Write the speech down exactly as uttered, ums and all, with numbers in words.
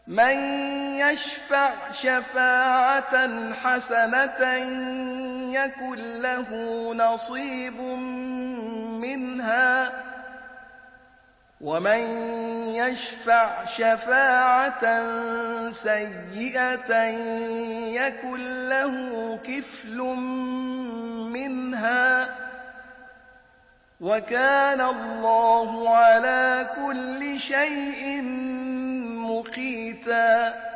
من يشفع شفاعة حسنة يكن له نصيب منها ومن يشفع شفاعة سيئة يكن له كفل منها وكان الله على كل شيء مقيتا.